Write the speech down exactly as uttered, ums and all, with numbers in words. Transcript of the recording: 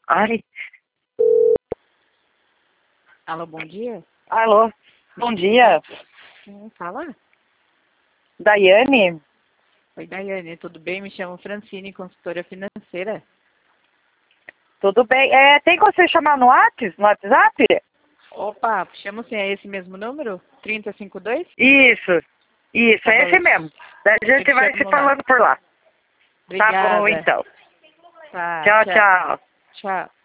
Ai. Alô, bom dia. Alô, bom dia. Quem fala? Daiane? Oi, Daiane, tudo bem? Me chamo Francine, consultora financeira. Tudo bem? É, tem como você chamar no WhatsApp? No WhatsApp? Opa, chama sim, é esse mesmo número? trinta e cinquenta e dois? Isso, isso, Tá é bom, esse eu te- mesmo. Daí a eu gente te vai se chamo lá. falando por lá. Tá bom, Obrigada. então. Tá, Tchau, tchau. tchau. Tchau.